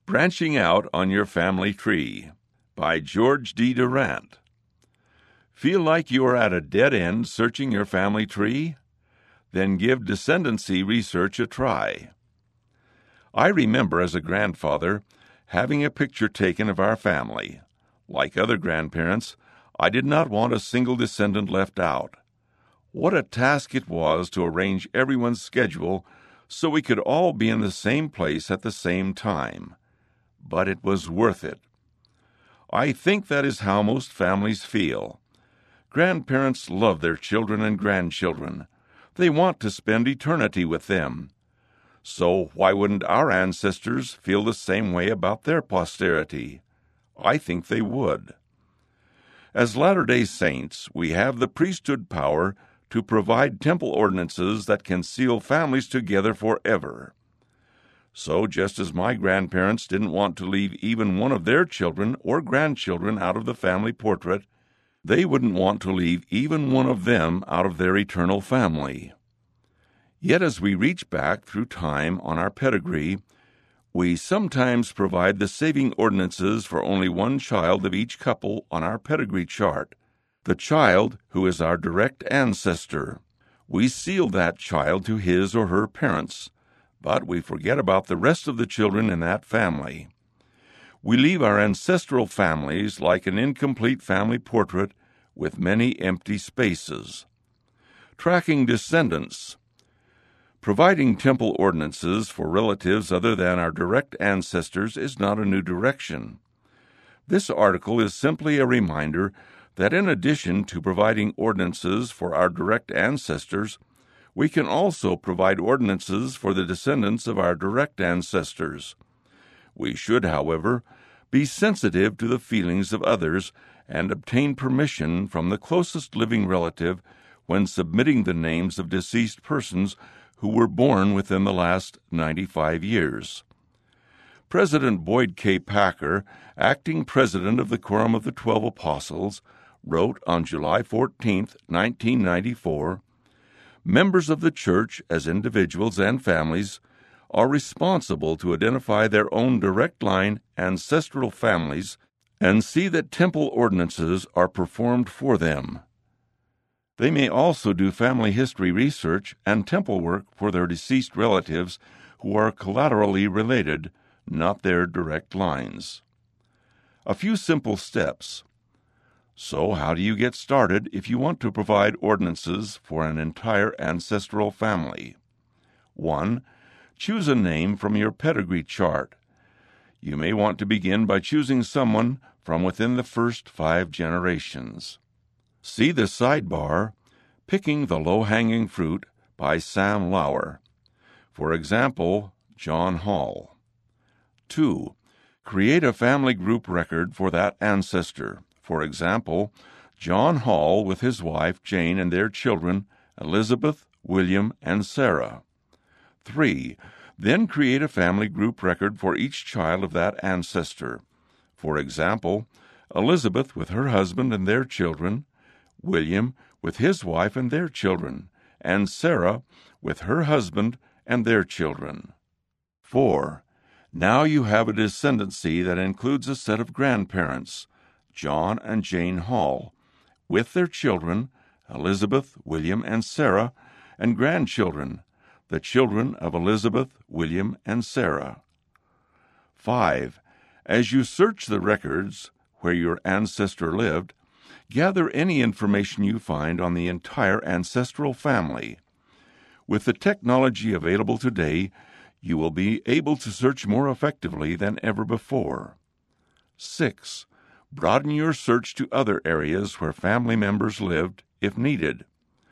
Branching Out on Your Family Tree by George D. Durant. Feel like you are at a dead end searching your family tree? Then give descendancy research a try. I remember as a grandfather having a picture taken of our family. Like other grandparents, I did not want a single descendant left out. What a task it was to arrange everyone's schedule so we could all be in the same place at the same time. But it was worth it. I think that is how most families feel. Grandparents love their children and grandchildren. They want to spend eternity with them. So why wouldn't our ancestors feel the same way about their posterity? I think they would. As Latter-day Saints, we have the priesthood power to provide temple ordinances that can seal families together forever. So just as my grandparents didn't want to leave even one of their children or grandchildren out of the family portrait, they wouldn't want to leave even one of them out of their eternal family. Yet as we reach back through time on our pedigree, we sometimes provide the saving ordinances for only one child of each couple on our pedigree chart, the child who is our direct ancestor. We seal that child to his or her parents, but we forget about the rest of the children in that family. We leave our ancestral families like an incomplete family portrait with many empty spaces. Tracking descendants. Providing temple ordinances for relatives other than our direct ancestors is not a new direction. This article is simply a reminder that in addition to providing ordinances for our direct ancestors, we can also provide ordinances for the descendants of our direct ancestors. We should, however, be sensitive to the feelings of others and obtain permission from the closest living relative when submitting the names of deceased persons who were born within the last 95 years. President Boyd K. Packer, acting president of the Quorum of the 12 Apostles, wrote on July 14, 1994, "Members of the Church, as individuals and families, are responsible to identify their own direct line ancestral families and see that temple ordinances are performed for them. They may also do family history research and temple work for their deceased relatives who are collaterally related, not their direct lines." A few simple steps. So how do you get started if you want to provide ordinances for an entire ancestral family? 1. Choose a name from your pedigree chart. You may want to begin by choosing someone from within the first 5 generations. See the sidebar, Picking the Low-Hanging Fruit by Sam Lauer. For example, John Hall. 2. Create a family group record for that ancestor. For example, John Hall with his wife Jane and their children, Elizabeth, William, and Sarah. 3. Then create a family group record for each child of that ancestor. For example, Elizabeth with her husband and their children, William with his wife and their children, and Sarah with her husband and their children. 4. Now you have a descendancy that includes a set of grandparents, John and Jane Hall, with their children, Elizabeth, William, and Sarah, and grandchildren, the children of Elizabeth, William, and Sarah. 5. As you search the records where your ancestor lived, gather any information you find on the entire ancestral family. With the technology available today, you will be able to search more effectively than ever before. 6. Broaden your search to other areas where family members lived, if needed.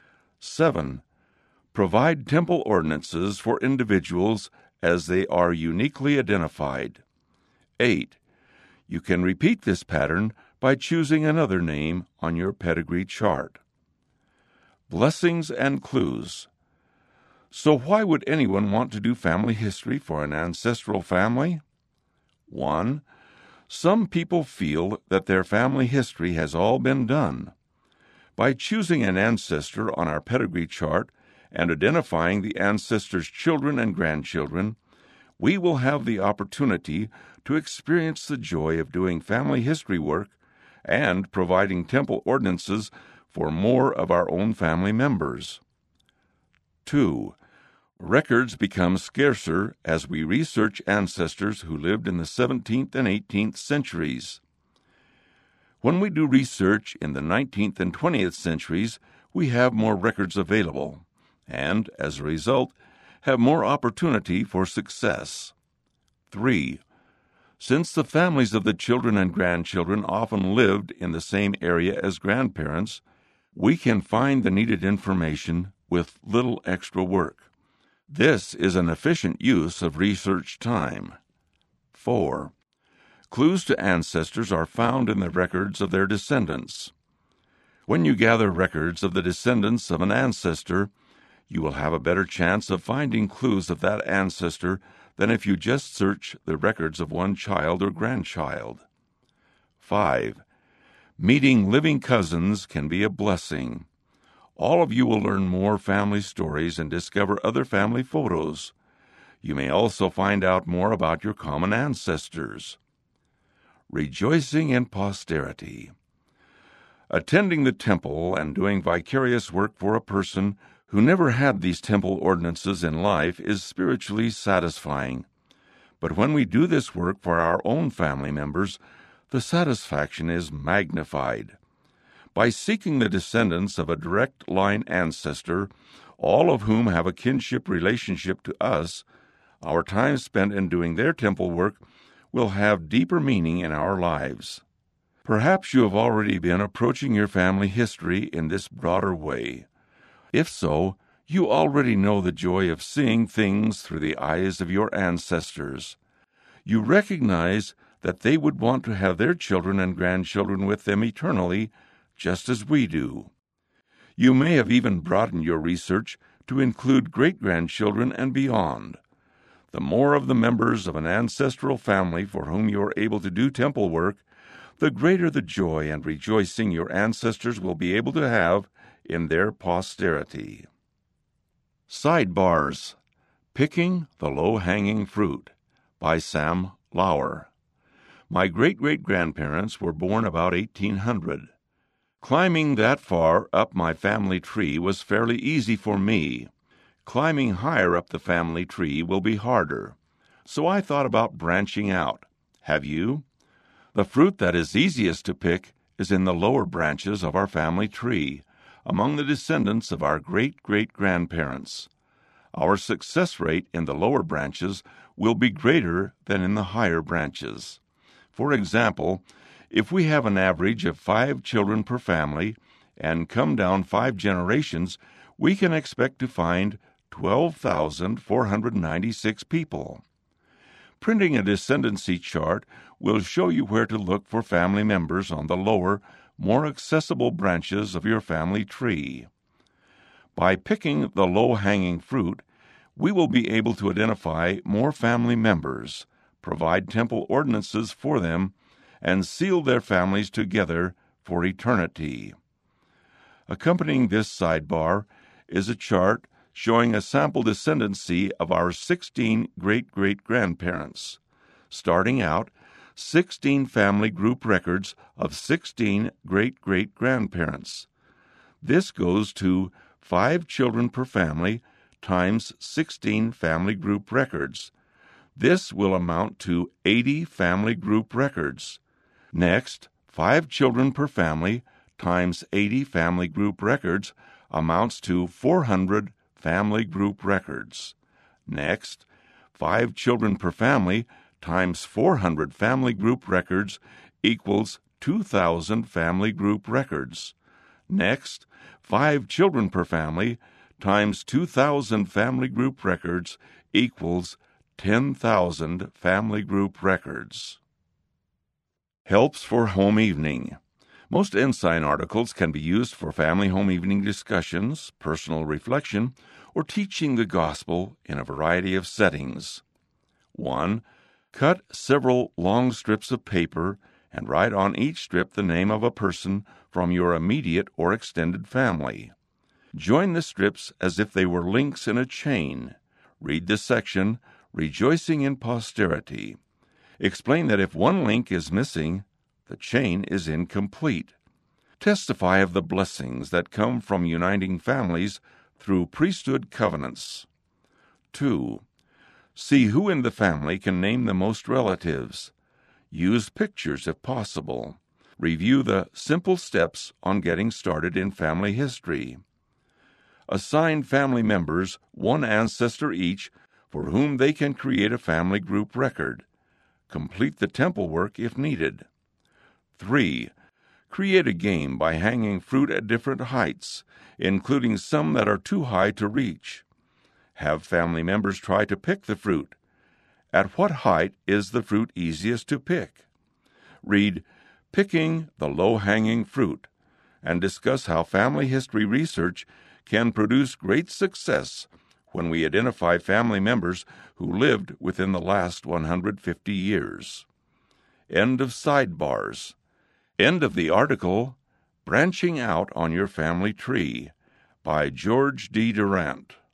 7. Provide temple ordinances for individuals as they are uniquely identified. 8. You can repeat this pattern by choosing another name on your pedigree chart. Blessings and clues. So why would anyone want to do family history for an ancestral family? 1. Some people feel that their family history has all been done. By choosing an ancestor on our pedigree chart and identifying the ancestor's children and grandchildren, we will have the opportunity to experience the joy of doing family history work and providing temple ordinances for more of our own family members. 2. Records become scarcer as we research ancestors who lived in the 17th and 18th centuries. When we do research in the 19th and 20th centuries, we have more records available, and, as a result, have more opportunity for success. 3. Since the families of the children and grandchildren often lived in the same area as grandparents, we can find the needed information with little extra work. This is an efficient use of research time. 4. Clues to ancestors are found in the records of their descendants. When you gather records of the descendants of an ancestor, you will have a better chance of finding clues of that ancestor than if you just search the records of one child or grandchild. 5. Meeting living cousins can be a blessing. All of you will learn more family stories and discover other family photos. You may also find out more about your common ancestors. Rejoicing in posterity. Attending the temple and doing vicarious work for a person who never had these temple ordinances in life is spiritually satisfying. But when we do this work for our own family members, the satisfaction is magnified. By seeking the descendants of a direct line ancestor, all of whom have a kinship relationship to us, our time spent in doing their temple work will have deeper meaning in our lives. Perhaps you have already been approaching your family history in this broader way. If so, you already know the joy of seeing things through the eyes of your ancestors. You recognize that they would want to have their children and grandchildren with them eternally, just as we do. You may have even broadened your research to include great-grandchildren and beyond. The more of the members of an ancestral family for whom you are able to do temple work, the greater the joy and rejoicing your ancestors will be able to have in their posterity. Sidebars. Picking the Low-Hanging Fruit by Sam Lauer. My great-great-grandparents were born about 1800. Climbing that far up my family tree was fairly easy for me. Climbing higher up the family tree will be harder. So I thought about branching out. Have you? The fruit that is easiest to pick is in the lower branches of our family tree, among the descendants of our great-great-grandparents. Our success rate in the lower branches will be greater than in the higher branches. For example, if we have an average of 5 children per family and come down 5 generations, we can expect to find 12,496 people. Printing a descendancy chart will show you where to look for family members on the lower, more accessible branches of your family tree. By picking the low-hanging fruit, we will be able to identify more family members, provide temple ordinances for them, and seal their families together for eternity. Accompanying this sidebar is a chart showing a sample descendancy of our 16 great-great-grandparents. Starting out, 16 family group records of 16 great-great-grandparents. This goes to 5 children per family times 16 family group records. This will amount to 80 family group records. Next, 5 children per family times 80 family group records amounts to 400 family group records. Next, 5 children per family times 400 family group records equals 2,000 family group records. Next, 5 children per family times 2,000 family group records equals 10,000 family group records. Helps for home evening. Most Ensign articles can be used for family home evening discussions, personal reflection, or teaching the gospel in a variety of settings. 1. Cut several long strips of paper and write on each strip the name of a person from your immediate or extended family. Join the strips as if they were links in a chain. Read the section, rejoicing in posterity. Explain that if one link is missing, the chain is incomplete. Testify of the blessings that come from uniting families through priesthood covenants. 2. See who in the family can name the most relatives. Use pictures if possible. Review the simple steps on getting started in family history. Assign family members one ancestor each for whom they can create a family group record. Complete the temple work if needed. 3. Create a game by hanging fruit at different heights, including some that are too high to reach. Have family members try to pick the fruit. At what height is the fruit easiest to pick? Read Picking the Low-Hanging Fruit and discuss how family history research can produce great success when we identify family members who lived within the last 150 years. End of sidebars. End of the article, Branching Out on Your Family Tree, by George D. Durant.